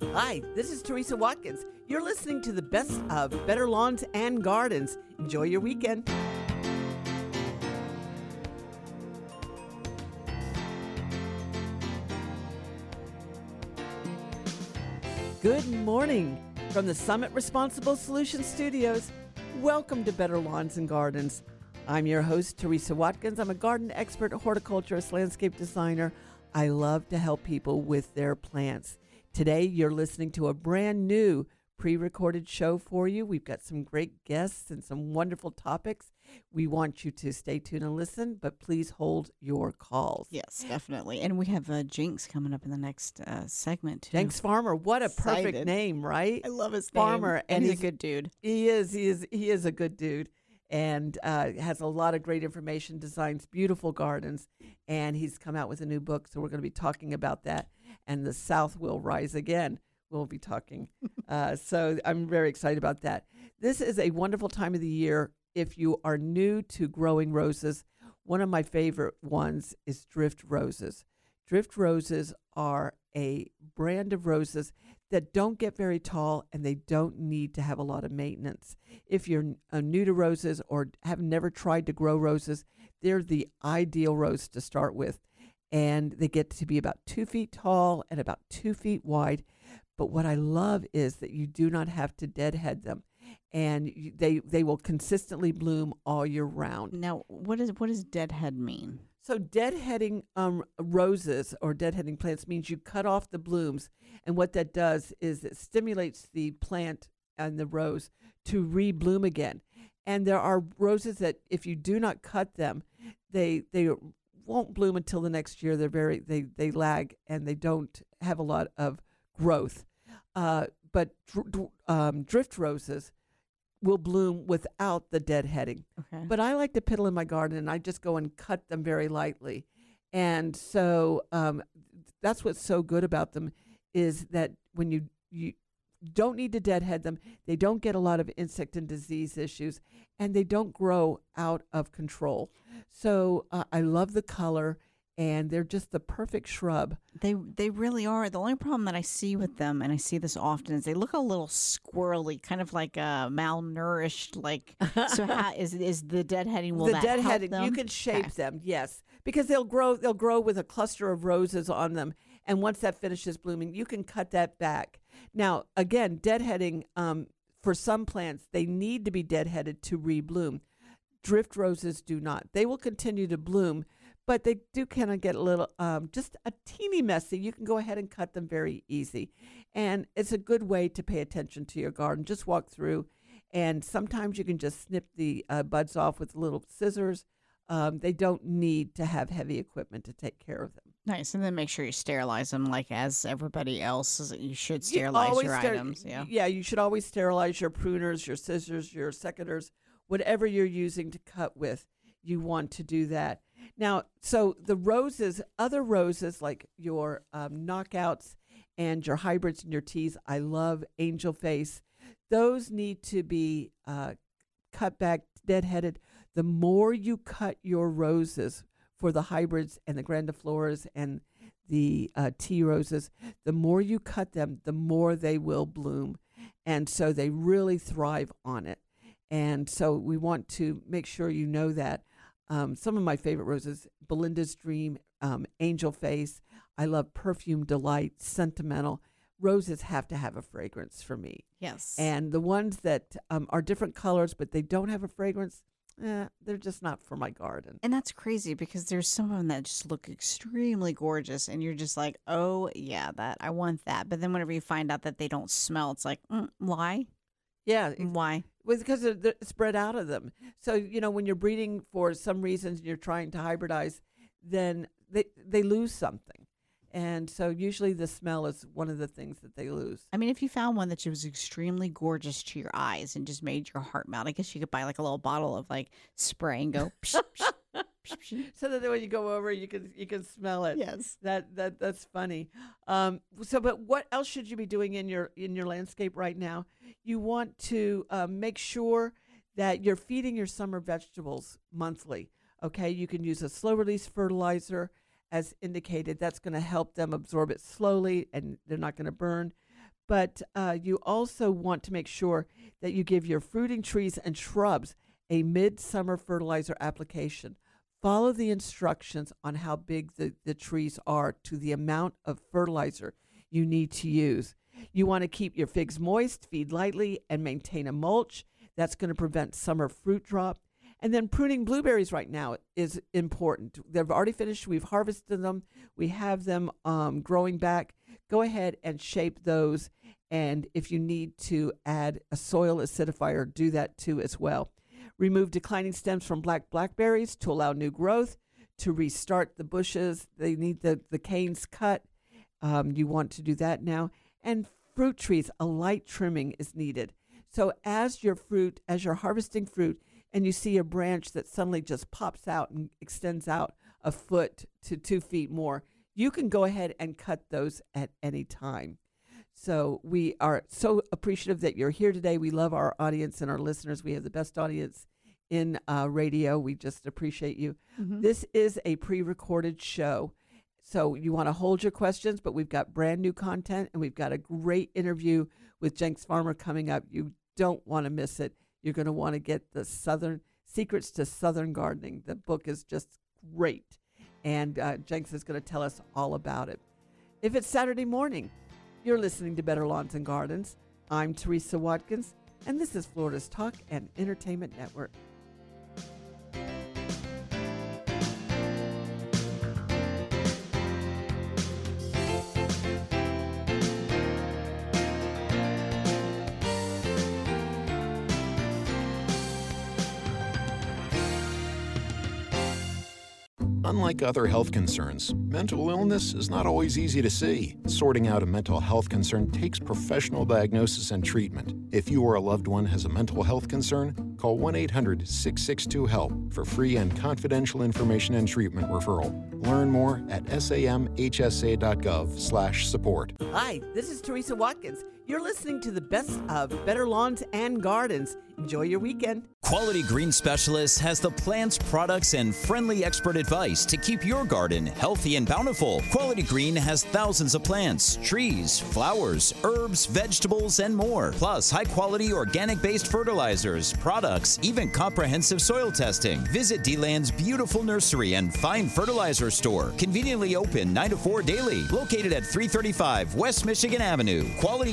Hi, this is Teresa Watkins. You're listening to the best of Better Lawns and Gardens. Enjoy your weekend. Good morning from the Summit Responsible Solutions Studios. Welcome to Better Lawns and Gardens. I'm your host, Teresa Watkins. I'm a garden expert, horticulturist, landscape designer. I love to help people with their plants. Today, you're listening to a brand new pre-recorded show for you. We've got some great guests and some wonderful topics. We want you to stay tuned and listen, but please hold your calls. Yes, definitely. And we have Jinx coming up in the next segment, too. Jinx Farmer, what a perfect name, right? I love his Farmer, name. And he's a good dude. He is a good dude, and has a lot of great information, designs beautiful gardens, and he's come out with a new book, so we're going to be talking about that. And the South will rise again. We'll be talking. So I'm very excited about that. This is a wonderful time of the year if you are new to growing roses. One of my favorite ones is drift roses. Drift roses are a brand of roses that don't get very tall and they don't need to have a lot of maintenance. If you're new to roses or have never tried to grow roses, they're the ideal rose to start with. And they get to be about 2 feet tall and about 2 feet wide. But what I love is that you do not have to deadhead them. And they will consistently bloom all year round. Now, what does deadhead mean? So deadheading roses or deadheading plants means you cut off the blooms. And what that does is it stimulates the plant and the rose to rebloom again. And there are roses that if you do not cut them, they won't bloom until the next year. They lag and they don't have a lot of growth. But drift roses will bloom without the deadheading. Okay. But I like to piddle in my garden, and I just go and cut them very lightly. And so that's what's so good about them is that when you don't need to deadhead them, they don't get a lot of insect and disease issues, and they don't grow out of control. So I love the color, and they're just the perfect shrub. They really are. The only problem that I see with them, and I see this often, is they look a little squirrely, kind of like malnourished. Like, so how is the deadheading? Will that help them? You can shape them, yes, because they'll grow with a cluster of roses on them, and once that finishes blooming, you can cut that back. Now, again, deadheading for some plants, they need to be deadheaded to rebloom. Drift roses do not. They will continue to bloom, but they do kind of get a little, just a teeny messy. You can go ahead and cut them very easy. And it's a good way to pay attention to your garden. Just walk through, and sometimes you can just snip the buds off with little scissors. They don't need to have heavy equipment to take care of them. Nice. And then make sure you sterilize them like as everybody else. You should sterilize your items. Yeah, you should always sterilize your pruners, your scissors, your secateurs, whatever you're using to cut with. You want to do that. Now, so the roses, other roses like your knockouts and your hybrids and your teas, I love Angel Face. Those need to be cut back, deadheaded. The more you cut your roses for the hybrids and the grandifloras and the tea roses, the more you cut them, the more they will bloom. And so they really thrive on it. And so we want to make sure you know that. Some of my favorite roses, Belinda's Dream, Angel Face. I love Perfume Delight, Sentimental. Roses have to have a fragrance for me. Yes. And the ones that are different colors, but they don't have a fragrance, they're just not for my garden. And that's crazy because there's some of them that just look extremely gorgeous, and you're just like, oh, yeah, that I want that. But then whenever you find out that they don't smell, it's like, why? Yeah. Why? Well, because they're spread out of them. So, when you're breeding for some reasons and you're trying to hybridize, then they lose something. And so usually the smell is one of the things that they lose. I mean, if you found one that was extremely gorgeous to your eyes and just made your heart melt, I guess you could buy like a little bottle of like spray and go psh, psh, psh, psh. So that when you go over, you can smell it. Yes. That's funny. But what else should you be doing in your landscape right now? You want to make sure that you're feeding your summer vegetables monthly. Okay, you can use a slow release fertilizer as indicated. That's going to help them absorb it slowly and they're not going to burn. But you also want to make sure that you give your fruiting trees and shrubs a midsummer fertilizer application. Follow the instructions on how big the trees are to the amount of fertilizer you need to use. You want to keep your figs moist, feed lightly, and maintain a mulch. That's going to prevent summer fruit drop. And then pruning blueberries right now is important. They've already finished. We've harvested them. We have them growing back. Go ahead and shape those. And if you need to add a soil acidifier, do that too as well. Remove declining stems from blackberries to allow new growth. To restart the bushes, they need the canes cut. You want to do that now. And fruit trees, a light trimming is needed. So as you're harvesting fruit, and you see a branch that suddenly just pops out and extends out a foot to 2 feet more, you can go ahead and cut those at any time. So we are so appreciative that you're here today. We love our audience and our listeners. We have the best audience in radio. We just appreciate you. Mm-hmm. This is a pre-recorded show. So you want to hold your questions, but we've got brand new content, and we've got a great interview with Jenks Farmer coming up. You don't want to miss it. You're going to want to get the Secrets to Southern Gardening. The book is just great, and Jenks is going to tell us all about it. If it's Saturday morning, you're listening to Better Lawns and Gardens. I'm Teresa Watkins, and this is Florida's Talk and Entertainment Network. Unlike other health concerns, mental illness is not always easy to see. Sorting out a mental health concern takes professional diagnosis and treatment. If you or a loved one has a mental health concern, call 1-800-662-HELP for free and confidential information and treatment referral. Learn more at samhsa.gov/support. Hi, this is Teresa Watkins. You're listening to the best of Better Lawns and Gardens. Enjoy your weekend. Quality Green Specialist has the plants, products, and friendly expert advice to keep your garden healthy and bountiful. Quality Green has thousands of plants, trees, flowers, herbs, vegetables, and more. Plus, high-quality organic-based fertilizers, products, even comprehensive soil testing. Visit D-Land's beautiful nursery and fine fertilizer store. Conveniently open 9 to 4 daily. Located at 335 West Michigan Avenue.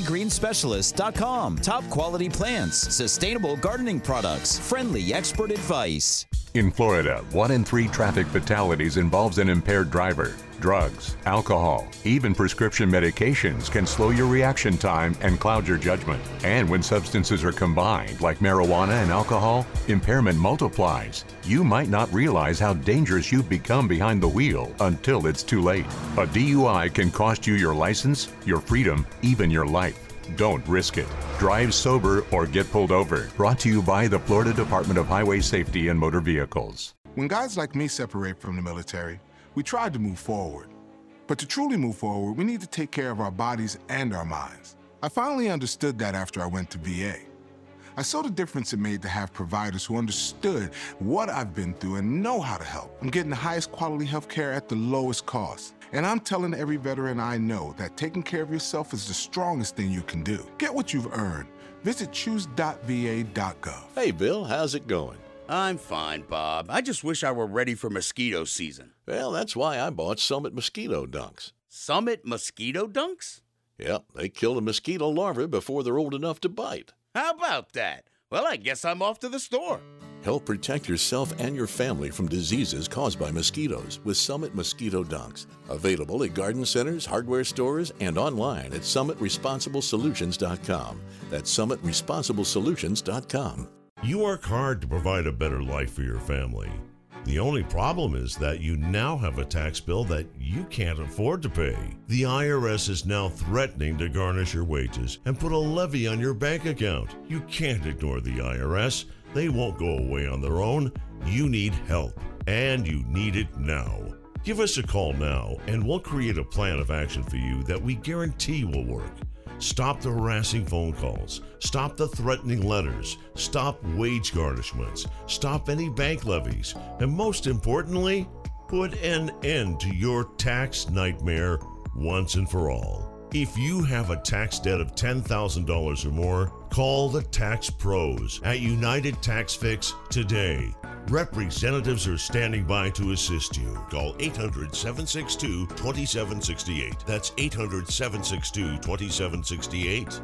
QualityGreenSpecialist.com. Top quality plants, sustainable gardening products, friendly expert advice. In Florida, 1 in 3 traffic fatalities involves an impaired driver. Drugs, alcohol, even prescription medications can slow your reaction time and cloud your judgment. And when substances are combined, like marijuana and alcohol, impairment multiplies. You might not realize how dangerous you've become behind the wheel until it's too late. A DUI can cost you your license, your freedom, even your life. Don't risk it. Drive sober or get pulled over. Brought to you by the Florida Department of Highway Safety and Motor Vehicles. When guys like me separate from the military, we tried to move forward. But to truly move forward, we need to take care of our bodies and our minds. I finally understood that after I went to VA. I saw the difference it made to have providers who understood what I've been through and know how to help. I'm getting the highest quality health care at the lowest cost. And I'm telling every veteran I know that taking care of yourself is the strongest thing you can do. Get what you've earned. Visit choose.va.gov. Hey, Bill, how's it going? I'm fine, Bob. I just wish I were ready for mosquito season. Well, that's why I bought Summit Mosquito Dunks. Summit Mosquito Dunks? Yep, they kill a mosquito larvae before they're old enough to bite. How about that? Well, I guess I'm off to the store. Help protect yourself and your family from diseases caused by mosquitoes with Summit Mosquito Dunks. Available at garden centers, hardware stores, and online at summitresponsiblesolutions.com. That's summitresponsiblesolutions.com. You work hard to provide a better life for your family. The only problem is that you now have a tax bill that you can't afford to pay. The IRS is now threatening to garnish your wages and put a levy on your bank account. You can't ignore the IRS. They won't go away on their own. You need help, and you need it now. Give us a call now, and we'll create a plan of action for you that we guarantee will work. Stop the harassing phone calls. Stop the threatening letters. Stop wage garnishments. Stop any bank levies. And most importantly, put an end to your tax nightmare once and for all. If you have a tax debt of $10,000 or more, call the Tax Pros at United Tax Fix today. Representatives are standing by to assist you. Call 800-762-2768. That's 800-762-2768.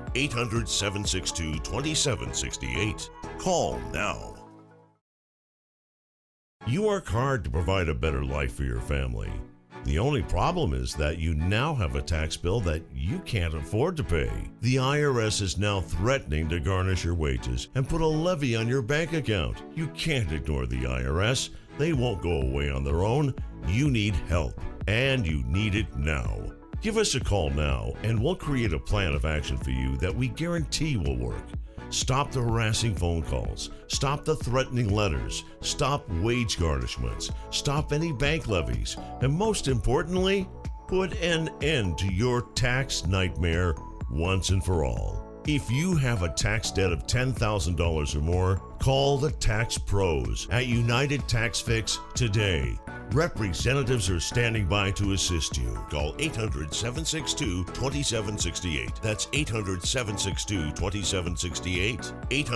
800-762-2768. Call now. You work hard to provide a better life for your family. The only problem is that you now have a tax bill that you can't afford to pay. The IRS is now threatening to garnish your wages and put a levy on your bank account. You can't ignore the IRS. They won't go away on their own. You need help, and you need it now. Give us a call now, and we'll create a plan of action for you that we guarantee will work. Stop the harassing phone calls. Stop the threatening letters. Stop wage garnishments. Stop any bank levies. And most importantly, put an end to your tax nightmare once and for all. If you have a tax debt of $10,000 or more, call the Tax Pros at United Tax Fix today. Representatives are standing by to assist you. Call 800-762-2768. That's 800-762-2768.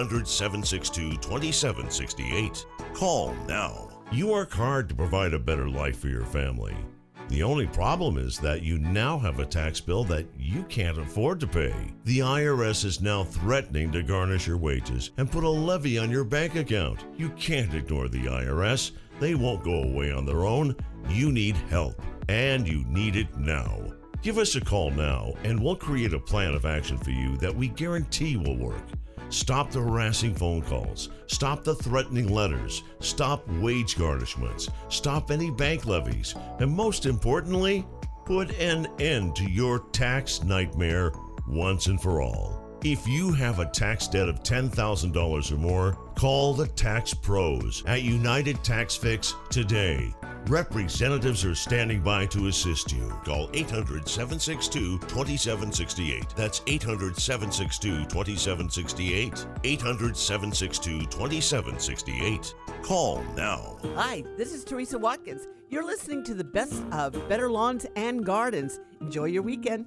800-762-2768. Call now. You work hard to provide a better life for your family. The only problem is that you now have a tax bill that you can't afford to pay. The IRS is now threatening to garnish your wages and put a levy on your bank account. You can't ignore the IRS. They won't go away on their own. You need help, and you need it now. Give us a call now, and we'll create a plan of action for you that we guarantee will work. Stop the harassing phone calls. Stop the threatening letters. Stop wage garnishments. Stop any bank levies. And most importantly, put an end to your tax nightmare once and for all. If you have a tax debt of $10,000 or more, call the Tax Pros at United Tax Fix today. Representatives are standing by to assist you. Call 800-762-2768. That's 800-762-2768. 800-762-2768. Call now. Hi, this is Teresa Watkins. You're listening to the best of Better Lawns and Gardens. Enjoy your weekend.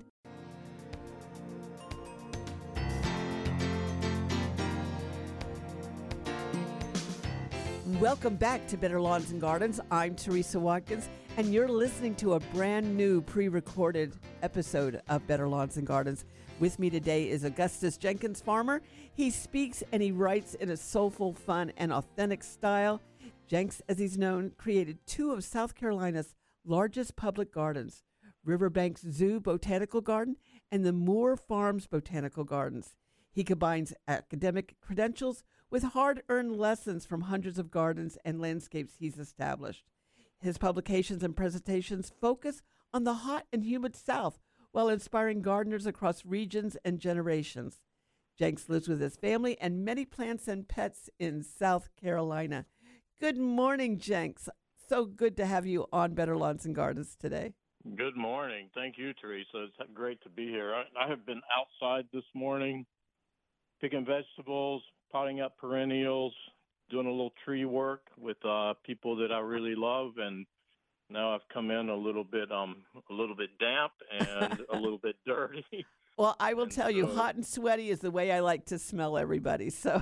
Welcome back to Better Lawns and Gardens. I'm Teresa Watkins, and you're listening to a brand new pre-recorded episode of Better Lawns and Gardens. With me today is Augustus Jenkins Farmer. He speaks and he writes in a soulful, fun, and authentic style. Jenks, as he's known, created two of South Carolina's largest public gardens, Riverbanks Zoo Botanical Garden and the Moore Farms Botanical Gardens. He combines academic credentials with hard-earned lessons from hundreds of gardens and landscapes he's established. His publications and presentations focus on the hot and humid South while inspiring gardeners across regions and generations. Jenks lives with his family and many plants and pets in South Carolina. Good morning, Jenks. So good to have you on Better Lawns and Gardens today. Good morning. Thank you, Teresa. It's great to be here. I have been outside this morning picking vegetables, potting up perennials, doing a little tree work with people that I really love, and now I've come in a little bit damp and a little bit dirty. Well, I will tell you, hot and sweaty is the way I like to smell everybody. So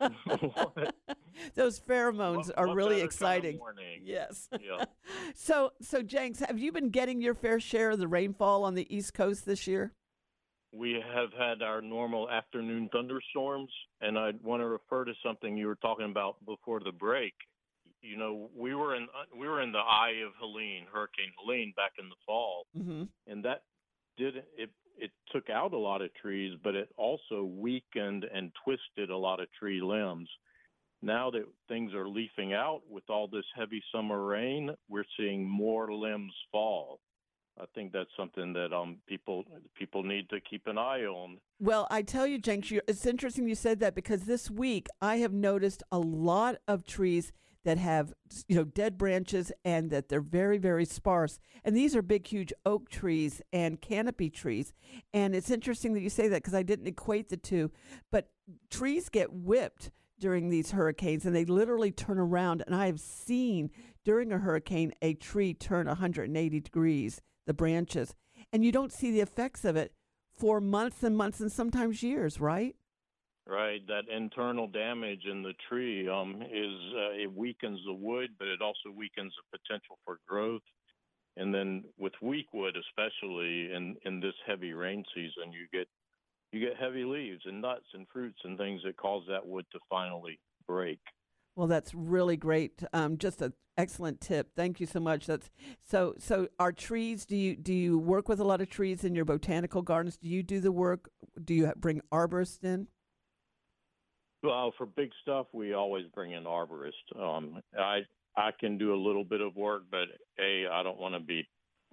those pheromones are really exciting. Kind of morning. Yes. Yeah. So Jenks, have you been getting your fair share of the rainfall on the East Coast this year? We have had our normal afternoon thunderstorms, and I want to refer to something you were talking about before the break. You know, we were in the eye of Hurricane Helene back in the fall, mm-hmm. and that it took out a lot of trees, but it also weakened and twisted a lot of tree limbs. Now that things are leafing out with all this heavy summer rain, we're seeing more limbs fall. I think that's something that people need to keep an eye on. Well, I tell you, Jenks, it's interesting you said that, because this week I have noticed a lot of trees that have, dead branches and that they're very, very sparse. And these are big, huge oak trees and canopy trees. And it's interesting that you say that, because I didn't equate the two. But trees get whipped during these hurricanes, and they literally turn around. And I have seen during a hurricane a tree turn 180 degrees, the branches, and you don't see the effects of it for months and months and sometimes years, right? Right, that internal damage in the tree it weakens the wood, but it also weakens the potential for growth. And then with weak wood, especially in this heavy rain season, you get heavy leaves and nuts and fruits and things that cause that wood to finally break. Well, that's really great. Just an excellent tip. Thank you so much. That's so. So, our trees. Do you work with a lot of trees in your botanical gardens? Do you do the work? Do you bring arborists in? Well, for big stuff, we always bring in arborists. I can do a little bit of work, but I don't want to be,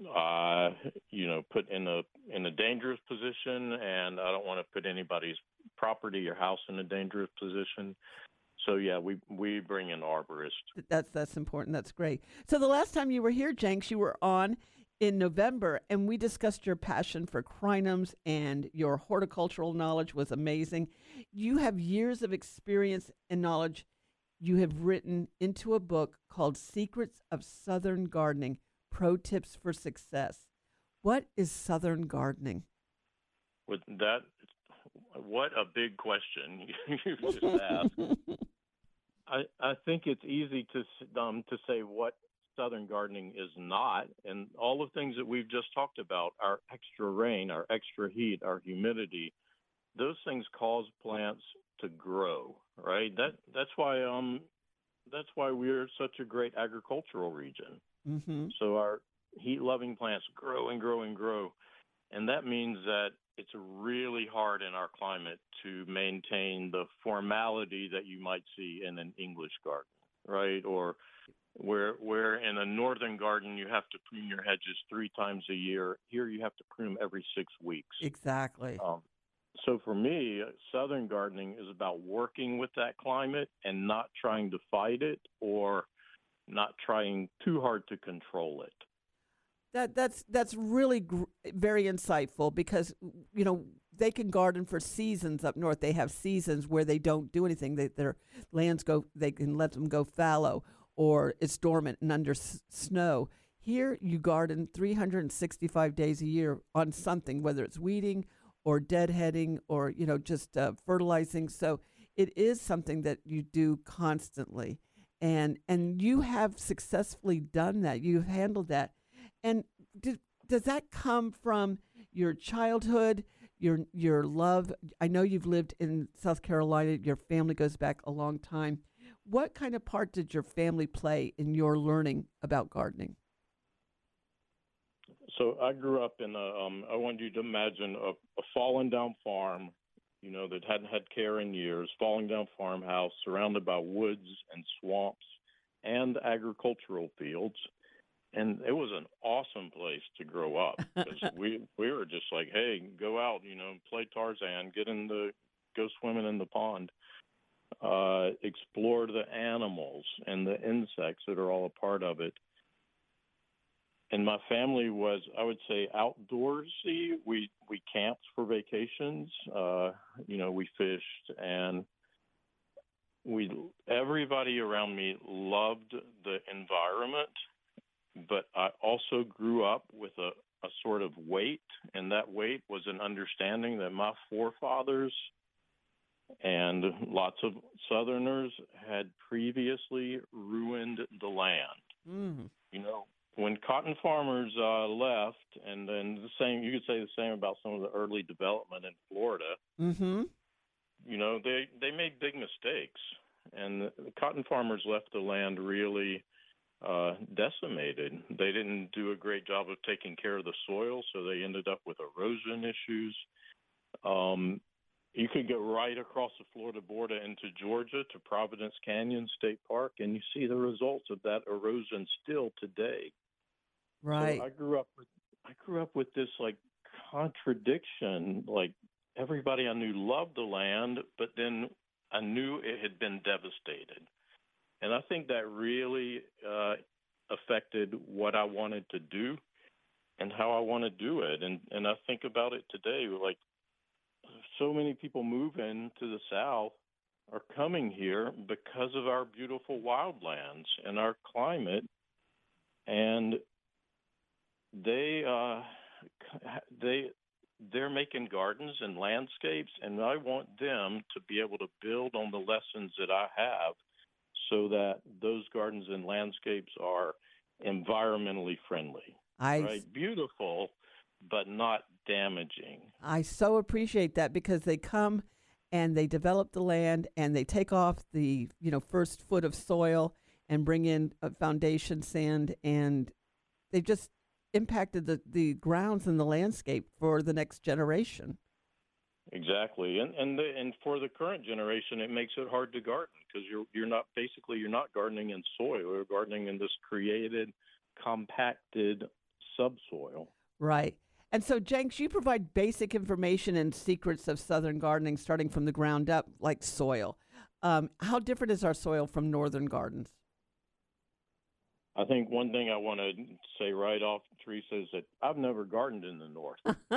put in a dangerous position, and I don't want to put anybody's property or house in a dangerous position. So yeah, we bring in arborists. That's important. That's great. So the last time you were here, Jenks, you were on in November, and we discussed your passion for crinums, and your horticultural knowledge was amazing. You have years of experience and knowledge. You have written into a book called Secrets of Southern Gardening, Pro Tips for Success. What is Southern gardening? With that, what a big question you just asked. I think it's easy to say what Southern gardening is not, and all the things that we've just talked about, our extra rain, our extra heat, our humidity, those things cause plants to grow, right? That's why we're such a great agricultural region. Mm-hmm. So our heat-loving plants grow and grow and grow, and that means that it's really hard in our climate to maintain the formality that you might see in an English garden, right? Or where in a northern garden you have to prune your hedges 3 times a year. Here you have to prune them every 6 weeks. Exactly. So for me, Southern gardening is about working with that climate and not trying to fight it or not trying too hard to control it. That's really very insightful, because they can garden for seasons up north. They have seasons where they don't do anything. Their lands they can let them go fallow, or it's dormant and under snow. Here you garden 365 days a year on something, whether it's weeding or deadheading or just fertilizing. So it is something that you do constantly, and you have successfully done that. You've handled that. And does that come from your childhood, your love? I know you've lived in South Carolina. Your family goes back a long time. What kind of part did your family play in your learning about gardening? So I grew up in I want you to imagine a fallen down farm, that hadn't had care in years, falling down farmhouse surrounded by woods and swamps and agricultural fields. And it was an awesome place to grow up, because we were just like, hey, go out, play Tarzan, go swimming in the pond, explore the animals and the insects that are all a part of it. And my family was, I would say, outdoorsy. We camped for vacations. We fished, and everybody around me loved the environment. But I also grew up with a sort of weight, and that weight was an understanding that my forefathers and lots of Southerners had previously ruined the land. Mm-hmm. When cotton farmers left, and then you could say the same about some of the early development in Florida. Mm-hmm. They made big mistakes, and the cotton farmers left the land really decimated. They didn't do a great job of taking care of the soil, so they ended up with erosion issues. You could go right across the Florida border into Georgia to Providence Canyon State Park, and you see the results of that erosion still today. Right. So I grew up with this contradiction. Like, everybody I knew loved the land, but then I knew it had been devastated. And I think that really affected what I wanted to do and how I want to do it. And I think about it today, like, so many people moving to the South are coming here because of our beautiful wildlands and our climate. And they they're making gardens and landscapes, and I want them to be able to build on the lessons that I have so that those gardens and landscapes are environmentally friendly. Right? Beautiful, but not damaging. I so appreciate that, because they come and they develop the land and they take off the first foot of soil and bring in foundation sand, and they've just impacted the grounds and the landscape for the next generation. Exactly, and for the current generation, it makes it hard to garden, because you're not gardening in soil. You're gardening in this created, compacted subsoil. Right. And so, Jenks, you provide basic information and secrets of southern gardening, starting from the ground up, like soil. How different is our soil from northern gardens? I think one thing I want to say right off, Teresa, is that I've never gardened in the north.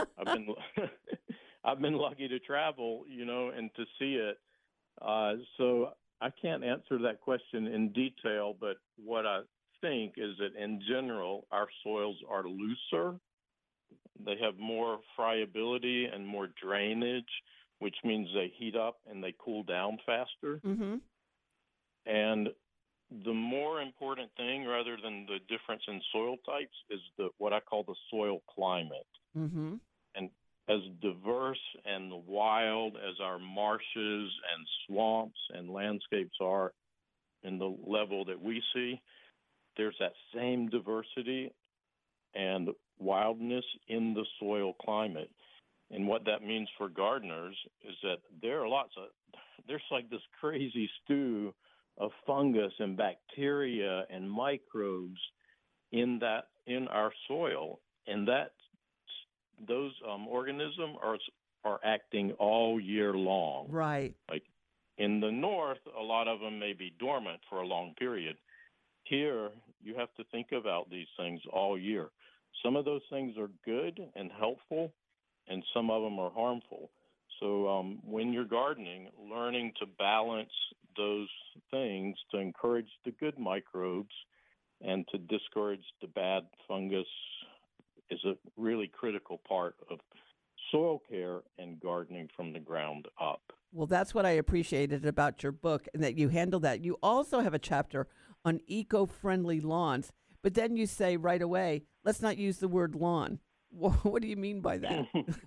I've been lucky to travel, and to see it. So I can't answer that question in detail, but what I think is that in general, our soils are looser. They have more friability and more drainage, which means they heat up and they cool down faster. Mm-hmm. And the more important thing, rather than the difference in soil types, is what I call the soil climate. Mm-hmm. And as diverse and wild as our marshes and swamps and landscapes are in the level that we see, there's that same diversity and wildness in the soil climate. And what that means for gardeners is that there's like this crazy stew of fungus and bacteria and microbes in our soil, and those organisms are acting all year long. Right. Like in the north, a lot of them may be dormant for a long period. Here, you have to think about these things all year. Some of those things are good and helpful, and some of them are harmful. So when you're gardening, learning to balance those things to encourage the good microbes and to discourage the bad fungus is a really critical part of soil care and gardening from the ground up. Well, that's what I appreciated about your book, and that you handle that. You also have a chapter on eco-friendly lawns, but then you say right away, let's not use the word lawn. What do you mean by that?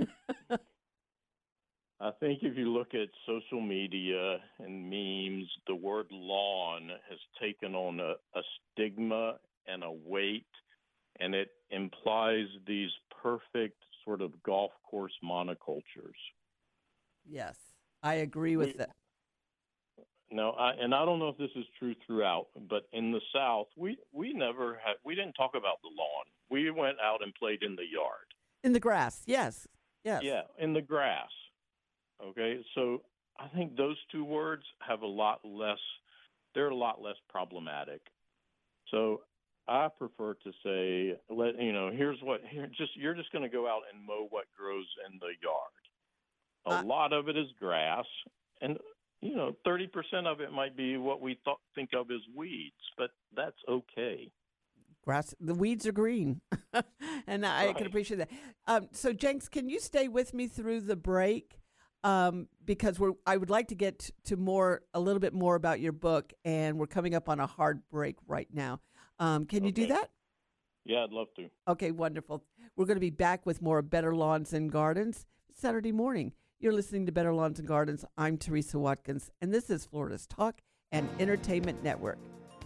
I think if you look at social media and memes, the word lawn has taken on a stigma and a weight, and it implies these perfect sort of golf course monocultures. Yes, I agree with that. No, I don't know if this is true throughout, but in the South, we didn't talk about the lawn. We went out and played in the yard. In the grass, yes. Yeah, in the grass. Okay, so I think those two words have they're a lot less problematic. So I prefer to say, you're just going to go out and mow what grows in the yard. A lot of it is grass, and 30% of it might be what we think of as weeds, but that's okay. Grass, the weeds are green, and I can appreciate that. So, Jenks, can you stay with me through the break? Because I would like to get to a little bit more about your book, and we're coming up on a hard break right now. Can you do that? Yeah, I'd love to. Okay, wonderful. We're going to be back with more Better Lawns and Gardens Saturday morning. You're listening to Better Lawns and Gardens. I'm Teresa Watkins, and this is Florida's Talk and Entertainment Network.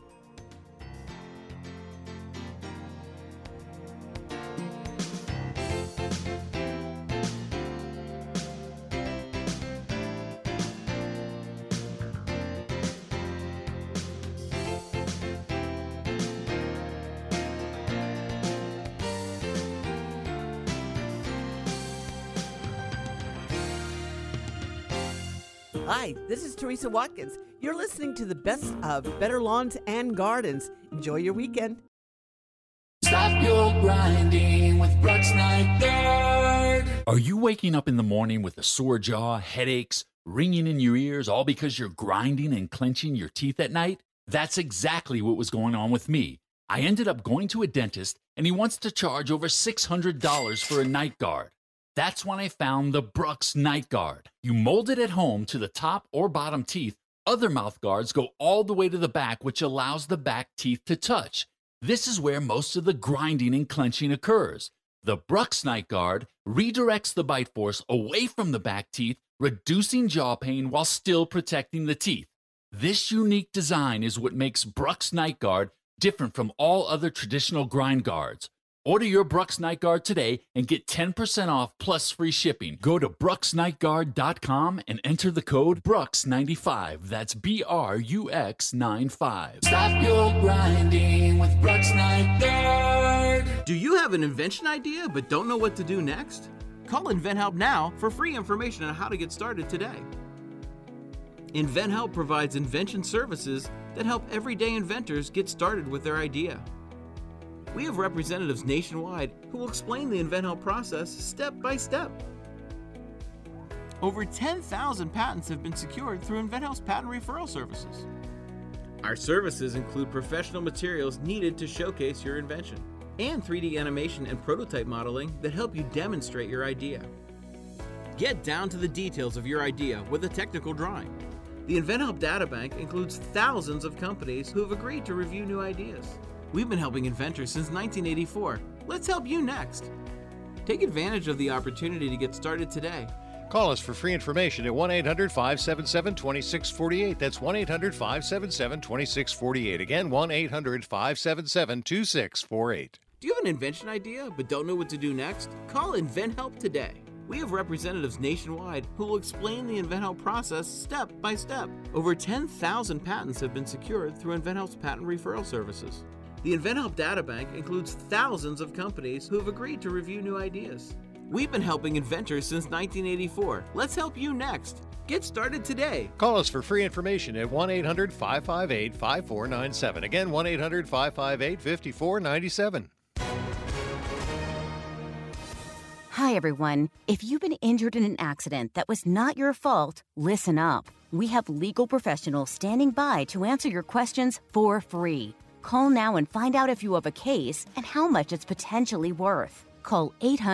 Hi, this is Teresa Watkins. You're listening to the best of Better Lawns and Gardens. Enjoy your weekend. Stop your grinding with Brooks Night Guard. Are you waking up in the morning with a sore jaw, headaches, ringing in your ears, all because you're grinding and clenching your teeth at night? That's exactly what was going on with me. I ended up going to a dentist, and he wants to charge over $600 for a night guard. That's when I found the Brooks Night Guard. You mold it at home to the top or bottom teeth. Other mouth guards go all the way to the back, which allows the back teeth to touch. This is where most of the grinding and clenching occurs. The Brooks Night Guard redirects the bite force away from the back teeth, reducing jaw pain while still protecting the teeth. This unique design is what makes Brooks Night Guard different from all other traditional grind guards. Order your Brooks Night Guard today and get 10% off plus free shipping. Go to brooksnightguard.com and enter the code BROOKS95. That's BRUX95. Stop your grinding with Brooks Night Guard. Do you have an invention idea but don't know what to do next? Call InventHelp now for free information on how to get started today. InventHelp provides invention services that help everyday inventors get started with their idea. We have representatives nationwide who will explain the InventHelp process step by step. Over 10,000 patents have been secured through InventHelp's patent referral services. Our services include professional materials needed to showcase your invention and 3D animation and prototype modeling that help you demonstrate your idea. Get down to the details of your idea with a technical drawing. The InventHelp Databank includes thousands of companies who have agreed to review new ideas. We've been helping inventors since 1984. Let's help you next. Take advantage of the opportunity to get started today. Call us for free information at 1-800-577-2648. That's 1-800-577-2648. Again, 1-800-577-2648. Do you have an invention idea but don't know what to do next? Call InventHelp today. We have representatives nationwide who will explain the InventHelp process step by step. Over 10,000 patents have been secured through InventHelp's patent referral services. The InventHelp Databank includes thousands of companies who have agreed to review new ideas. We've been helping inventors since 1984. Let's help you next. Get started today. Call us for free information at 1-800-558-5497. Again, 1-800-558-5497. Hi, everyone. If you've been injured in an accident that was not your fault, listen up. We have legal professionals standing by to answer your questions for free. Call now and find out if you have a case and how much it's potentially worth. Call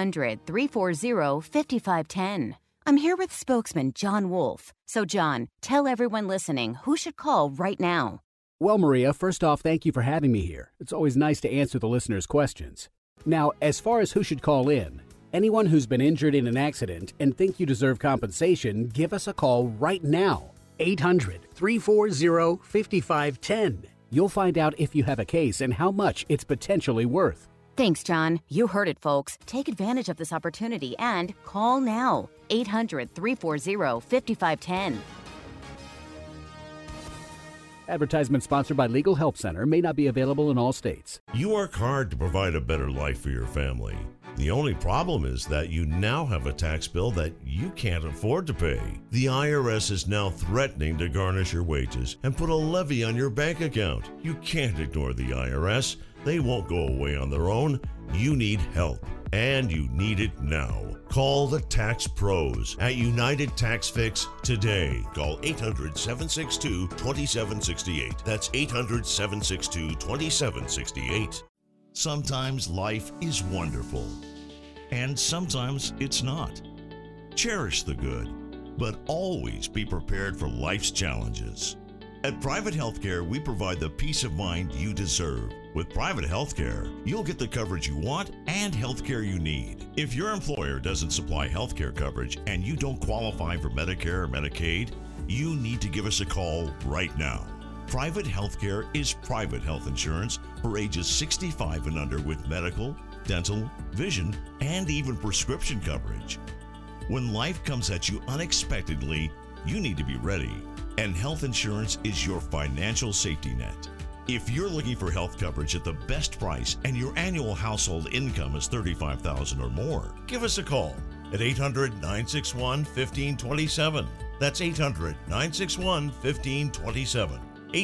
800-340-5510. I'm here with spokesman John Wolf. So, John, tell everyone listening who should call right now. Well, Maria, first off, thank you for having me here. It's always nice to answer the listeners' questions. Now, as far as who should call in, anyone who's been injured in an accident and think you deserve compensation, give us a call right now. 800-340-5510. You'll find out if you have a case and how much it's potentially worth. Thanks, John. You heard it, folks. Take advantage of this opportunity and call now. 800-340-5510. Advertisement sponsored by Legal Help Center. May not be available in all states. You work hard to provide a better life for your family. The only problem is that you now have a tax bill that you can't afford to pay. The IRS is now threatening to garnish your wages and put a levy on your bank account. You can't ignore the IRS. They won't go away on their own. You need help, and you need it now. Call the Tax Pros at United Tax Fix today. Call 800-762-2768. That's 800-762-2768. Sometimes life is wonderful, and sometimes it's not. Cherish the good, but always be prepared for life's challenges. At Private Healthcare, we provide the peace of mind you deserve. With Private Healthcare, you'll get the coverage you want and healthcare you need. If your employer doesn't supply healthcare coverage and you don't qualify for Medicare or Medicaid, you need to give us a call right now. Private Healthcare is private health insurance for ages 65 and under with medical, dental, vision, and even prescription coverage. When life comes at you unexpectedly, you need to be ready, and health insurance is your financial safety net. If you're looking for health coverage at the best price and your annual household income is $35,000 or more, give us a call at 800-961-1527. That's 800-961-1527.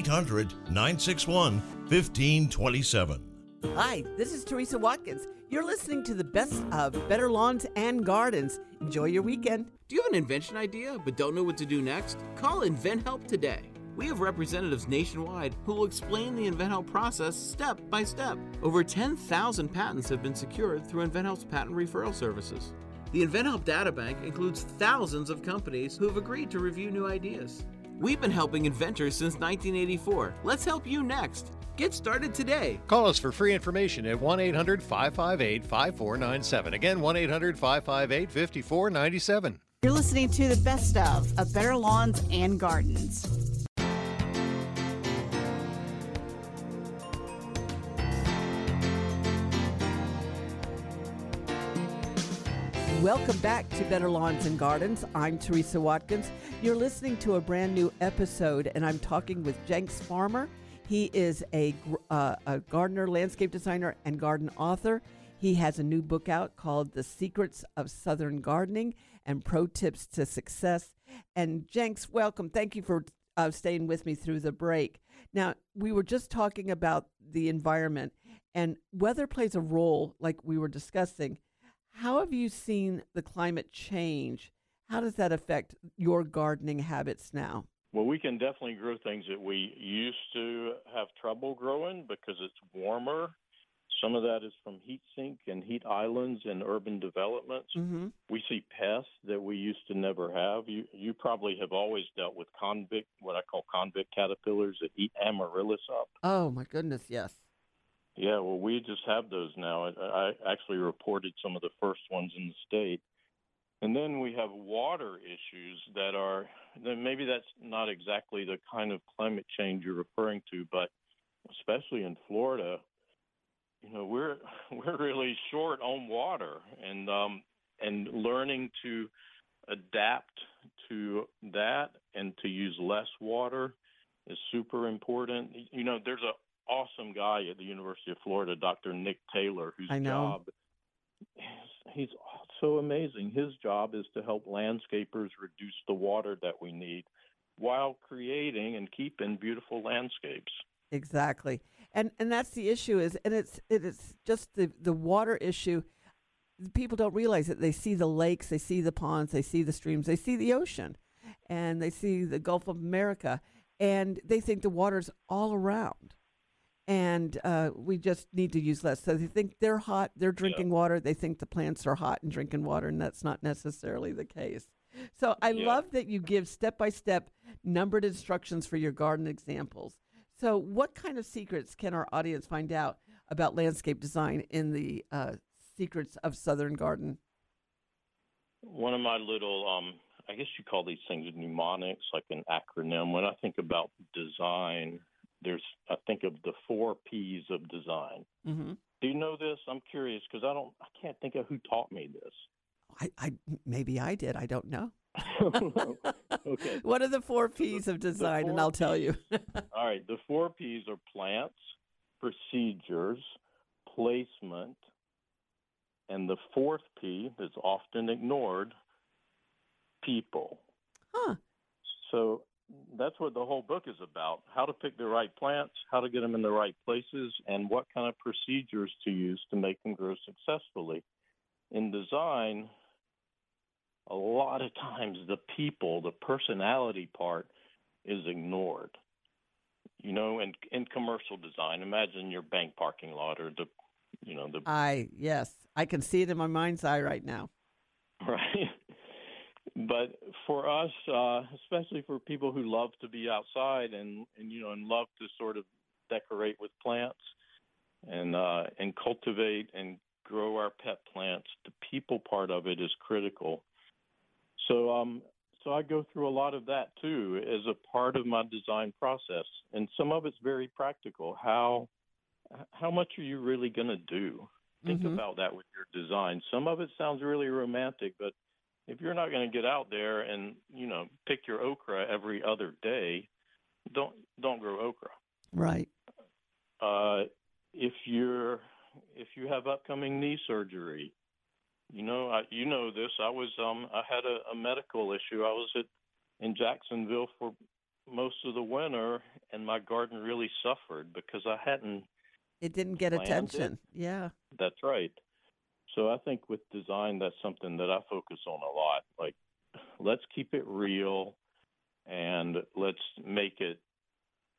800-961-1527. Hi, this is Teresa Watkins. You're listening to the best of Better Lawns and Gardens. Enjoy your weekend. Do you have an invention idea but don't know what to do next? Call InventHelp today. We have representatives nationwide who will explain the InventHelp process step by step. Over 10,000 patents have been secured through InventHelp's patent referral services. The InventHelp Databank includes thousands of companies who have agreed to review new ideas. We've been helping inventors since 1984. Let's help you next. Get started today. Call us for free information at 1-800-558-5497. Again, 1-800-558-5497. You're listening to the best of Better Lawns and Gardens. Welcome back to Better Lawns and Gardens. I'm Teresa Watkins. You're listening to a brand new episode, and I'm talking with Jenks Farmer. He is a gardener, landscape designer, and garden author. He has a new book out called The Secrets of Southern Gardening and Pro Tips to Success. And Jenks, welcome. Thank you for staying with me through the break. Now, we were just talking about the environment, and weather plays a role, like we were discussing. How have you seen the climate change? How does that affect your gardening habits now? Well, we can definitely grow things that we used to have trouble growing because it's warmer. Some of that is from heat sink and heat islands and urban developments. Mm-hmm. We see pests that we used to never have. You probably have always dealt with what I call convict caterpillars that eat amaryllis up. Oh, my goodness, yes. Yeah, well, we just have those now. I actually reported some of the first ones in the state. And then we have water issues maybe that's not exactly the kind of climate change you're referring to, but especially in Florida, we're really short on water, and learning to adapt to that and to use less water is super important. There's an awesome guy at the University of Florida, Dr. Nick Taylor, whose job he's so amazing. His job is to help landscapers reduce the water that we need while creating and keeping beautiful landscapes. Exactly. And that's the issue it's just the water issue. People don't realize it. They see the lakes, they see the ponds, they see the streams, they see the ocean, and they see the Gulf of America, and they think the water's all around. And we just need to use less. So they think they're hot, they're drinking water. They think the plants are hot and drinking water, and that's not necessarily the case. So I love that you give step-by-step numbered instructions for your garden examples. So what kind of secrets can our audience find out about landscape design in the Secrets of Southern Garden? One of my little, I guess you call these things mnemonics, like an acronym. When I think about design, I think of the 4 P's of design. Mm-hmm. Do you know this? I'm curious because I can't think of who taught me this. Maybe I did. I don't know. Okay. What are the 4 P's of design? And I'll tell you. All right. The 4 P's are plants, procedures, placement, and the 4th P that's often ignored, people. Huh. So that's what the whole book is about, how to pick the right plants, how to get them in the right places, and what kind of procedures to use to make them grow successfully. In design, a lot of times the people, the personality part is ignored. In commercial design, imagine your bank parking lot or Yes, I can see it in my mind's eye right now. Right. But for us, especially for people who love to be outside and love to sort of decorate with plants and cultivate and grow our pet plants, the people part of it is critical. So I go through a lot of that too as a part of my design process, and some of it's very practical. How much are you really going to do? Think about that with your design. Some of it sounds really romantic, but if you're not going to get out there and, pick your okra every other day, don't grow okra. Right. If you have upcoming knee surgery, you know this. I had a medical issue. I was in Jacksonville for most of the winter, and my garden really suffered because I hadn't. It didn't get attention. Yeah. That's right. So I think with design, that's something that I focus on a lot. Like, let's keep it real, and let's make it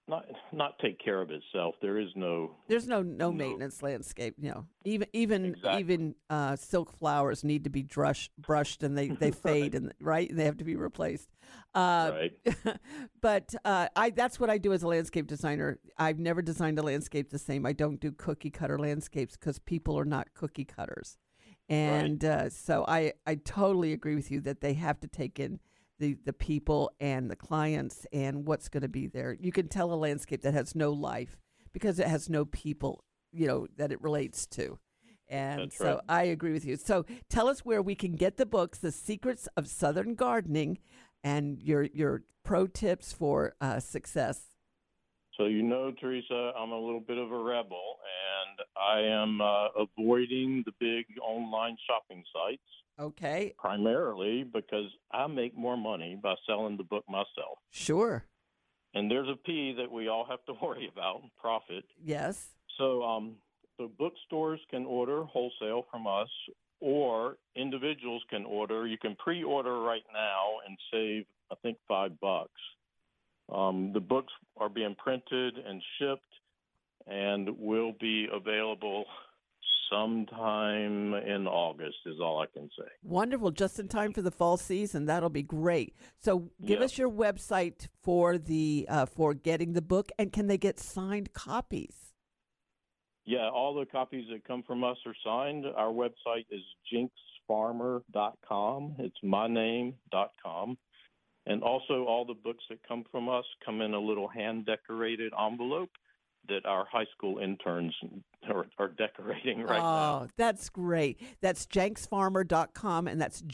not take care of itself. There's no maintenance landscape. Even silk flowers need to be brushed and they fade and they have to be replaced. Right. But that's what I do as a landscape designer. I've never designed a landscape the same. I don't do cookie cutter landscapes because people are not cookie cutters. And so I totally agree with you that they have to take in the people and the clients and what's going to be there. You can tell a landscape that has no life because it has no people, that it relates to. And That's so right. I agree with you. So tell us where we can get the books, The Secrets of Southern Gardening, and your pro tips for success. So Teresa, I'm a little bit of a rebel, and I am avoiding the big online shopping sites. Okay. Primarily because I make more money by selling the book myself. Sure. And there's a P that we all have to worry about, profit. Yes. So bookstores can order wholesale from us, or individuals can order. You can pre-order right now and save, I think, $5. The books are being printed and shipped and will be available sometime in August is all I can say. Wonderful. Just in time for the fall season. That'll be great. So give us your website for the for getting the book, and can they get signed copies? Yeah, all the copies that come from us are signed. Our website is jinxfarmer.com. It's myname.com. And also all the books that come from us come in a little hand-decorated envelope that our high school interns are decorating right now. Oh, that's great. That's jenksfarmer.com, and that's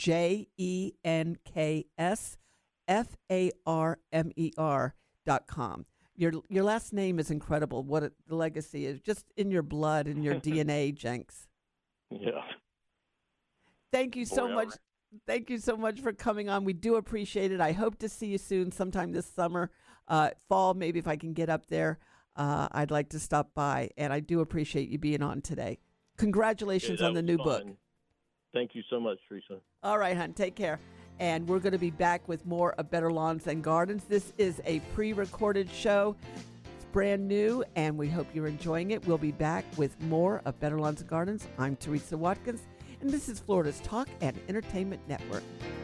JENKSFARMER.com. Your last name is incredible. What the legacy is, just in your blood and your DNA, Jenks. Yeah. Thank you so much. Thank you so much for coming on. We do appreciate it. I hope to see you soon, sometime this summer, fall, maybe if I can get up there. I'd like to stop by, and I do appreciate you being on today. Congratulations on the new book. Thank you so much, Teresa. All right, hon. Take care. And we're going to be back with more of Better Lawns and Gardens. This is a pre-recorded show. It's brand new, and we hope you're enjoying it. We'll be back with more of Better Lawns and Gardens. I'm Teresa Watkins, and this is Florida's Talk and Entertainment Network.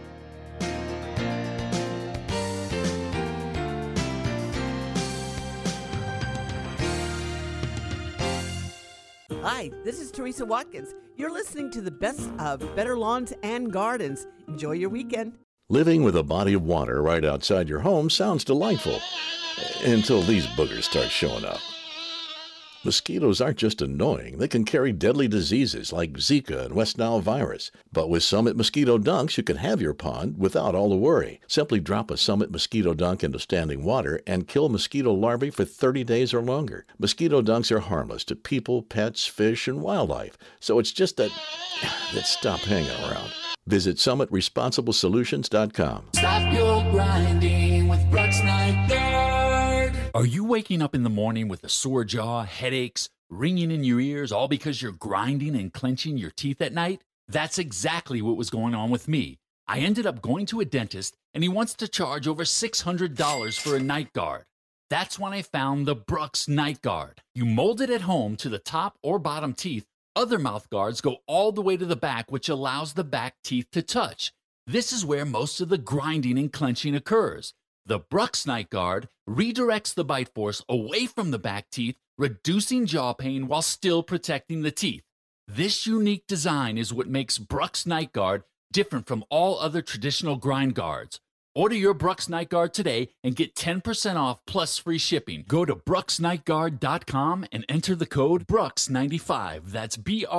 Hi, this is Teresa Watkins. You're listening to the best of Better Lawns and Gardens. Enjoy your weekend. Living with a body of water right outside your home sounds delightful until these boogers start showing up. Mosquitoes aren't just annoying. They can carry deadly diseases like Zika and West Nile virus. But with Summit Mosquito Dunks, you can have your pond without all the worry. Simply drop a Summit Mosquito Dunk into standing water and kill mosquito larvae for 30 days or longer. Mosquito Dunks are harmless to people, pets, fish, and wildlife. So it's just that stop hanging around. Visit SummitResponsibleSolutions.com. Stop your grinding with Brooks Nygaard. Are you waking up in the morning with a sore jaw, headaches, ringing in your ears, all because you're grinding and clenching your teeth at night? That's exactly what was going on with me. I ended up going to a dentist, and he wants to charge over $600 for a night guard. That's when I found the Brooks Night Guard. You mold it at home to the top or bottom teeth. Other mouth guards go all the way to the back, which allows the back teeth to touch. This is where most of the grinding and clenching occurs. The Brooks Night Guard redirects the bite force away from the back teeth, reducing jaw pain while still protecting the teeth. This unique design is what makes Brooks Night Guard different from all other traditional grind guards. Order your Brooks Night Guard today and get 10% off plus free shipping. Go to brooksnightguard.com and enter the code BRUX95. That's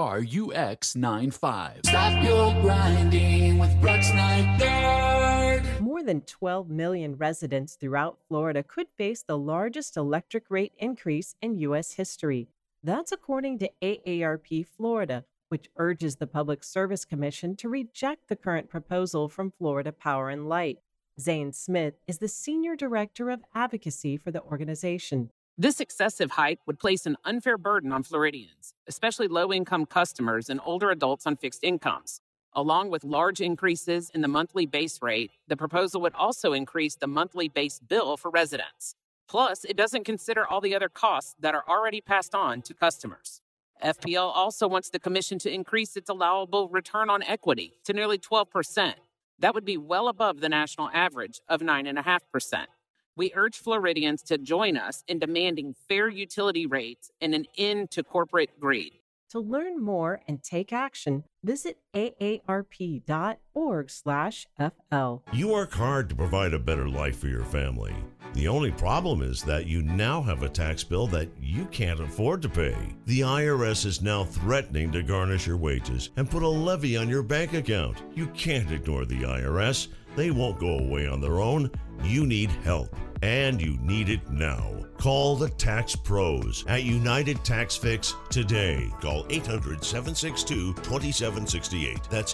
BRUX95. Stop your grinding with Brooks Nygaard. More than 12 million residents throughout Florida could face the largest electric rate increase in U.S. history. That's according to AARP Florida, which urges the Public Service Commission to reject the current proposal from Florida Power and Light. Zane Smith is the Senior Director of Advocacy for the organization. This excessive hike would place an unfair burden on Floridians, especially low-income customers and older adults on fixed incomes. Along with large increases in the monthly base rate, the proposal would also increase the monthly base bill for residents. Plus, it doesn't consider all the other costs that are already passed on to customers. FPL also wants the Commission to increase its allowable return on equity to nearly 12%. That would be well above the national average of 9.5%. We urge Floridians to join us in demanding fair utility rates and an end to corporate greed. To learn more and take action, visit aarp.org/FL. You work hard to provide a better life for your family. The only problem is that you now have a tax bill that you can't afford to pay. The IRS is now threatening to garnish your wages and put a levy on your bank account. You can't ignore the IRS. They won't go away on their own. You need help, and you need it now. Call the Tax Pros at United Tax Fix today. Call 800-762-2768. That's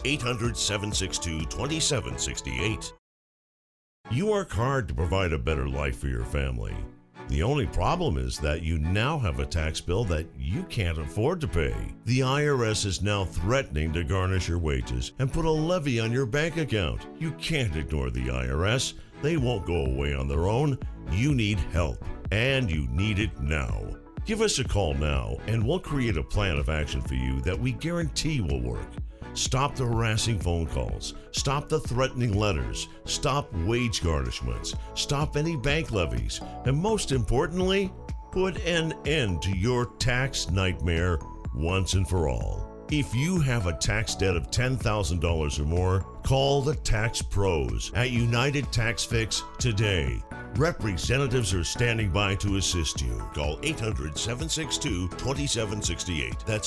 800-762-2768. You work hard to provide a better life for your family. The only problem is that you now have a tax bill that you can't afford to pay. The IRS is now threatening to garnish your wages and put a levy on your bank account. You can't ignore the IRS. They won't go away on their own. You need help, and you need it now. Give us a call now, and we'll create a plan of action for you that we guarantee will work. Stop the harassing phone calls. Stop the threatening letters. Stop wage garnishments. Stop any bank levies. And most importantly, put an end to your tax nightmare once and for all. If you have a tax debt of $10,000 or more, call the Tax Pros at United Tax Fix today. Representatives are standing by to assist you. Call 800-762-2768. That's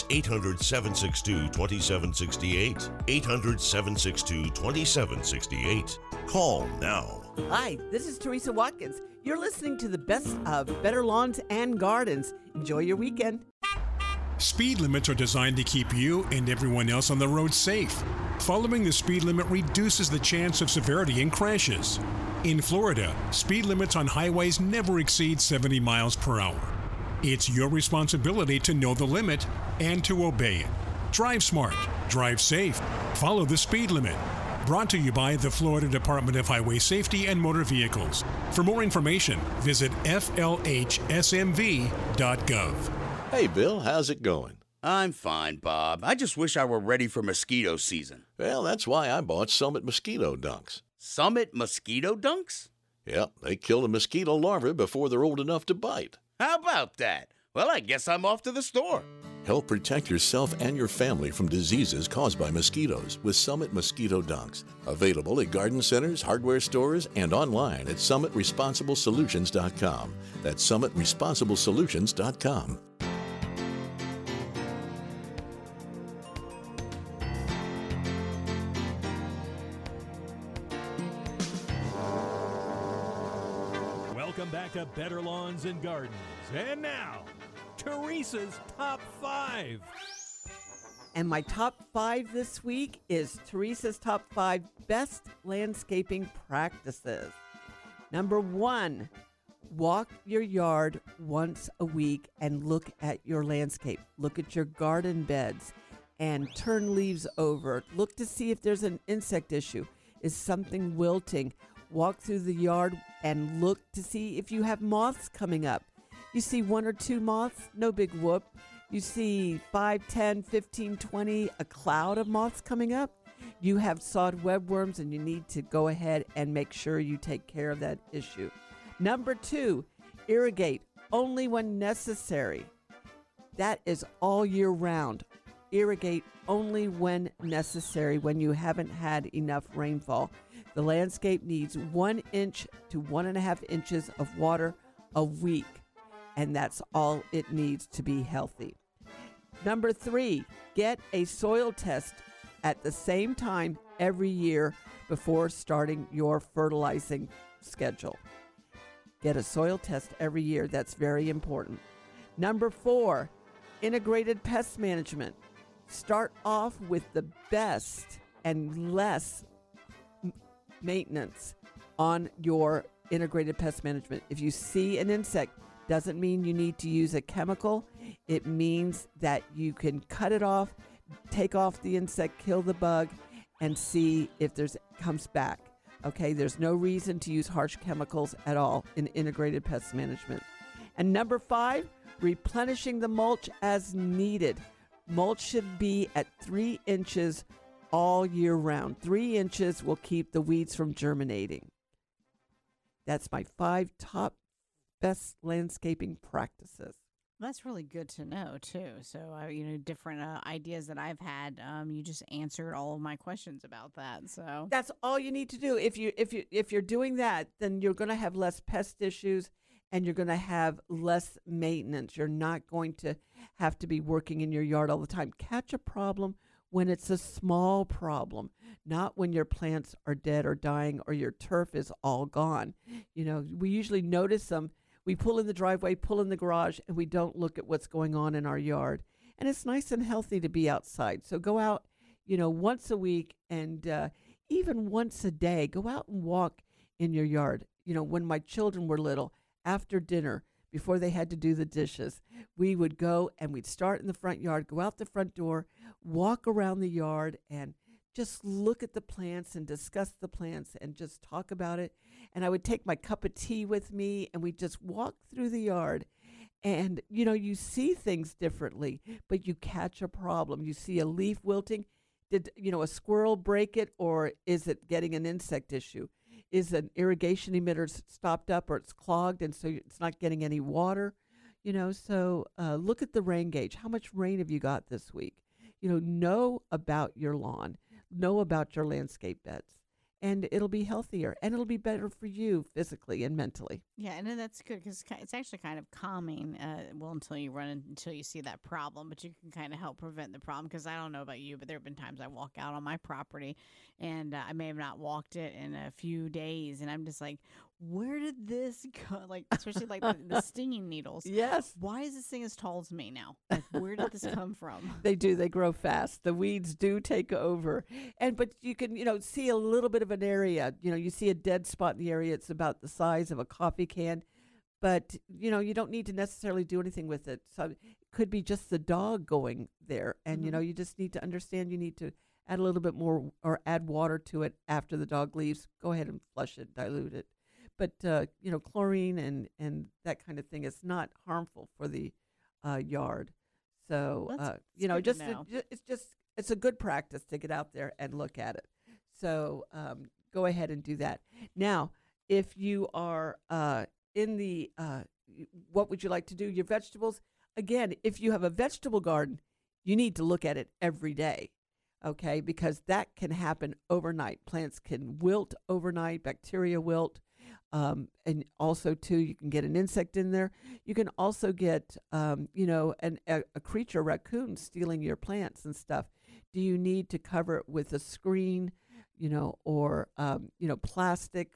800-762-2768. 800-762-2768. Call now. Hi, this is Teresa Watkins. You're listening to the best of Better Lawns and Gardens. Enjoy your weekend. Speed limits are designed to keep you and everyone else on the road safe. Following the speed limit reduces the chance of severity in crashes. In Florida, speed limits on highways never exceed 70 miles per hour. It's your responsibility to know the limit and to obey it. Drive smart, drive safe, follow the speed limit. Brought to you by the Florida Department of Highway Safety and Motor Vehicles. For more information, visit flhsmv.gov. Hey, Bill, how's it going? I'm fine, Bob. I just wish I were ready for mosquito season. Well, that's why I bought Summit Mosquito Dunks. Summit Mosquito Dunks? Yep, they kill a mosquito larvae before they're old enough to bite. How about that? Well, I guess I'm off to the store. Help protect yourself and your family from diseases caused by mosquitoes with Summit Mosquito Dunks. Available at garden centers, hardware stores, and online at summitresponsibleSolutions.com. That's summitresponsibleSolutions.com. Welcome back to Better Lawns and Gardens. And now, Teresa's Top 5. And my top 5 this week is Teresa's Top 5 Best Landscaping Practices. Number 1, walk your yard once a week and look at your landscape. Look at your garden beds and turn leaves over. Look to see if there's an insect issue. Is something wilting? Walk through the yard and look to see if you have moths coming up. You see 1 or 2 moths, no big whoop. You see 5, 10, 15, 20, a cloud of moths coming up. You have sawed webworms and you need to go ahead and make sure you take care of that issue. Number 2, irrigate only when necessary. That is all year round. Irrigate only when necessary, when you haven't had enough rainfall. The landscape needs 1 inch to 1.5 inches of water a week, and that's all it needs to be healthy. Number 3, get a soil test at the same time every year before starting your fertilizing schedule. Get a soil test every year. That's very important. Number 4, integrated pest management. Start off with the best and less maintenance on your integrated pest management. If you see an insect, doesn't mean you need to use a chemical. It means that you can cut it off, take off the insect, kill the bug, and see if there's comes back. Okay, there's no reason to use harsh chemicals at all in integrated pest management. And number 5, replenishing the mulch as needed. Mulch should be at 3 inches all year round. 3 inches will keep the weeds from germinating. That's my 5 top best landscaping practices. That's really good to know too. So, different ideas that I've had. You just answered all of my questions about that. So that's all you need to do. If you're doing that, then you're going to have less pest issues, and you're going to have less maintenance. You're not going to have to be working in your yard all the time. Catch a problem when it's a small problem, not when your plants are dead or dying or your turf is all gone. We usually notice them. We pull in the driveway, pull in the garage, and we don't look at what's going on in our yard. And it's nice and healthy to be outside. So go out, once a week and even once a day. Go out and walk in your yard. When my children were little, after dinner, before they had to do the dishes, we would go and we'd start in the front yard, go out the front door, walk around the yard, and just look at the plants and discuss the plants and just talk about it. And I would take my cup of tea with me and we'd just walk through the yard. And, you see things differently, but you catch a problem. You see a leaf wilting. Did, a squirrel break it, or is it getting an insect issue? Is an irrigation emitter stopped up or it's clogged and so it's not getting any water? So look at the rain gauge. How much rain have you got this week? Know about your lawn. Know about your landscape beds, and it'll be healthier and it'll be better for you physically and mentally. Yeah, and then that's good because it's actually kind of calming. Until you see that problem, but you can kind of help prevent the problem. Because I don't know about you, but there have been times I walk out on my property, and I may have not walked it in a few days, and I'm just like, where did this go? Like, especially like the stinging needles. Yes. Why is this thing as tall as me now? Like, where did this come from? They do. They grow fast. The weeds do take over. But you can, see a little bit of an area. You see a dead spot in the area. It's about the size of a coffee can. But, you don't need to necessarily do anything with it. So it could be just the dog going there. And, you just need to understand you need to add a little bit more or add water to it after the dog leaves. Go ahead and flush it, dilute it. But, chlorine and that kind of thing is not harmful for the yard. So, it's a good practice to get out there and look at it. So go ahead and do that. Now, if you are in the, what would you like to do? Your vegetables, again, if you have a vegetable garden, you need to look at it every day. Okay, because that can happen overnight. Plants can wilt overnight, bacteria wilt. And also, too, you can get an insect in there. You can also get, a creature, a raccoon, stealing your plants and stuff. Do you need to cover it with a screen, or, plastic,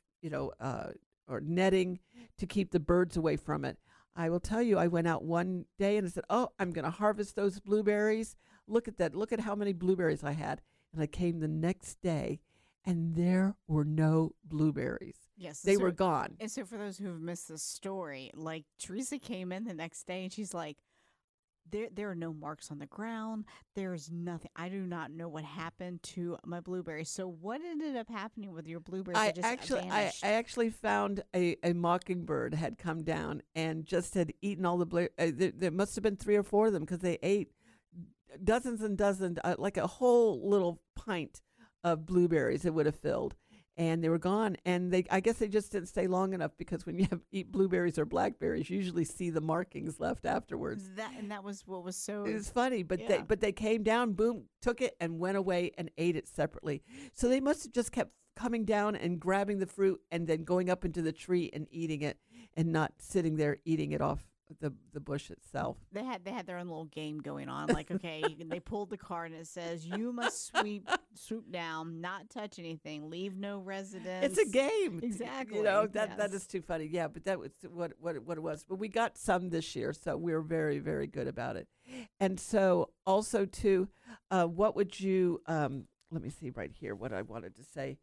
or netting to keep the birds away from it? I will tell you, I went out one day and I said, I'm going to harvest those blueberries. Look at that. Look at how many blueberries I had. And I came the next day, and there were no blueberries. Yes, they were gone. And so for those who have missed the story, like Teresa came in the next day and she's like, there are no marks on the ground. There's nothing. I do not know what happened to my blueberries. So what ended up happening with your blueberries? I actually found a mockingbird had come down and just had eaten all the blueberries. There must have been 3 or 4 of them because they ate dozens and dozens, like a whole little pint of blueberries it would have filled. And they were gone, and I guess they just didn't stay long enough because when you eat blueberries or blackberries, you usually see the markings left afterwards. That was what was so. It was funny, but they came down, boom, took it, and went away and ate it separately. So they must have just kept coming down and grabbing the fruit and then going up into the tree and eating it, and not sitting there eating it off the bush itself. They had their own little game going on. Like, okay, they pulled the card and it says you must swoop down, not touch anything, leave no residence. It's a game. Exactly. That is too funny. Yeah, but that was what it was. But we got some this year, so we're very, very good about it. And so also too, what would you let me see right here what I wanted to say.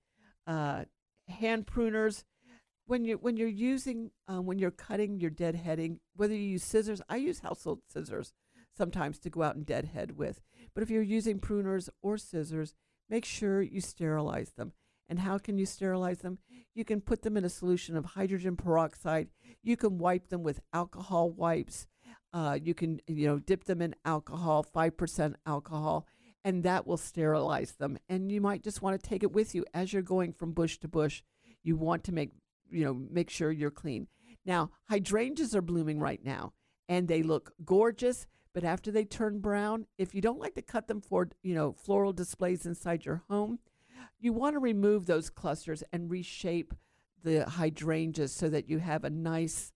Hand pruners. When you're using when you're cutting your deadheading, whether you use scissors, I use household scissors sometimes to go out and deadhead with. But if you're using pruners or scissors, make sure you sterilize them And how can you sterilize them? You can put them in a solution of hydrogen peroxide. You can wipe them with alcohol wipes. You can, dip them in alcohol, 5% alcohol, and that will sterilize them. And you might just want to take it with you as you're going from bush to bush. You want to make sure you're clean. Now, hydrangeas are blooming right now, and they look gorgeous. But after they turn brown, if you don't like to cut them for, floral displays inside your home, you want to remove those clusters and reshape the hydrangeas so that you have a nice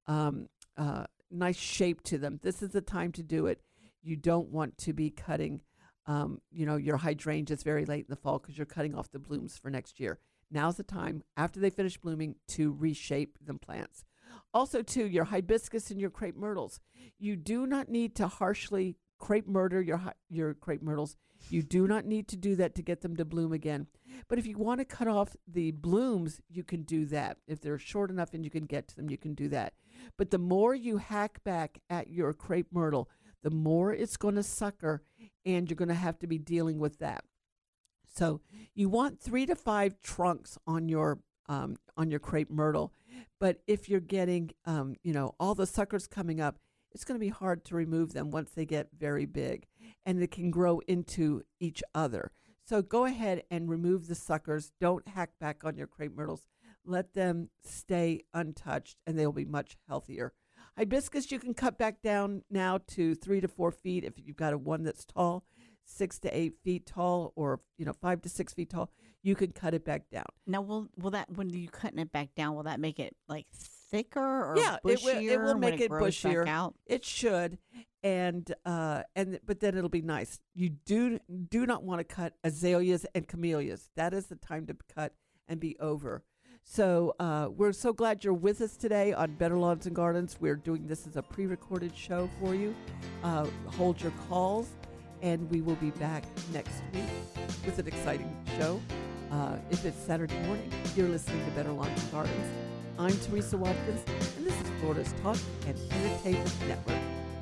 shape to them. This is the time to do it. You don't want to be cutting, your hydrangeas very late in the fall because you're cutting off the blooms for next year. Now's the time, after they finish blooming, to reshape the plants. Also, too, your hibiscus and your crepe myrtles. You do not need to harshly crepe myrtle your crepe myrtles. You do not need to do that to get them to bloom again. But if you want to cut off the blooms, you can do that. If they're short enough and you can get to them, you can do that. But the more you hack back at your crepe myrtle, the more it's going to sucker, and you're going to have to be dealing with that. So you want 3 to 5 trunks on your crepe myrtle. But if you're getting, all the suckers coming up, it's going to be hard to remove them once they get very big, and it can grow into each other. So go ahead and remove the suckers. Don't hack back on your crepe myrtles. Let them stay untouched, and they'll be much healthier. Hibiscus, you can cut back down now to 3 to 4 feet if you've got one that's tall, 6 to 8 feet tall, or 5 to 6 feet tall. You can cut it back down. Now, will that, when you're cutting it back down, will that make it like thicker or bushier? It will make it bushier. Out? It should, but then it'll be nice. You do not want to cut azaleas and camellias. That is the time to cut and be over. So we're so glad you're with us today on Better Lawns and Gardens. We're doing this as a pre-recorded show for you. Hold your calls, and we will be back next week with an exciting show. If it's Saturday morning, you're listening to Better Lawns and Gardens. I'm Teresa Watkins, and this is Florida's Talk and Entertainment Network.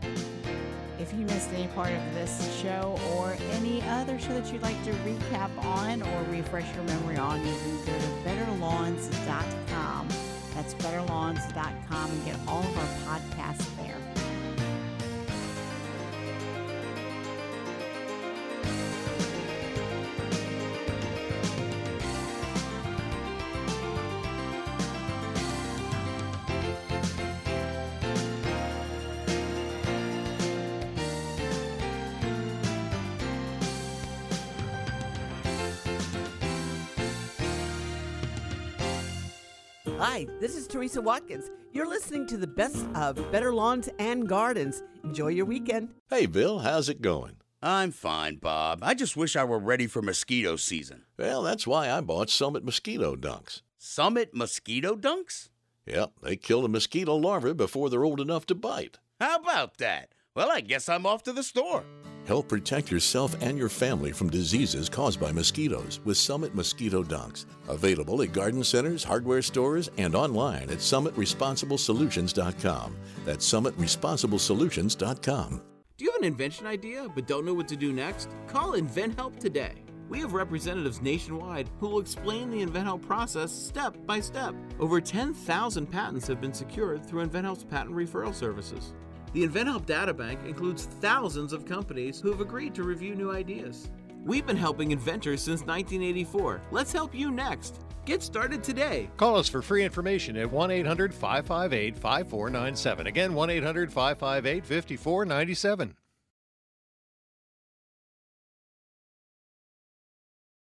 If you missed any part of this show or any other show that you'd like to recap on or refresh your memory on, you can go to betterlawns.com. That's betterlawns.com and get all of our podcasts there. Hi, this is Teresa Watkins. You're listening to the best of Better Lawns and Gardens. Enjoy your weekend. Hey, Bill, how's it going? I'm fine, Bob. I just wish I were ready for mosquito season. Well, that's why I bought Summit Mosquito Dunks. Summit Mosquito Dunks? Yep, they kill the mosquito larvae before they're old enough to bite. How about that? Well, I guess I'm off to the store. Help protect yourself and your family from diseases caused by mosquitoes with Summit Mosquito Dunks. Available at garden centers, hardware stores, and online at summitresponsiblesolutions.com. That's summitresponsiblesolutions.com. Do you have an invention idea but don't know what to do next? Call InventHelp today. We have representatives nationwide who will explain the InventHelp process step by step. Over 10,000 patents have been secured through InventHelp's patent referral services. The InventHelp databank includes thousands of companies who have agreed to review new ideas. We've been helping inventors since 1984. Let's help you next. Get started today. Call us for free information at 1-800-558-5497. Again, 1-800-558-5497.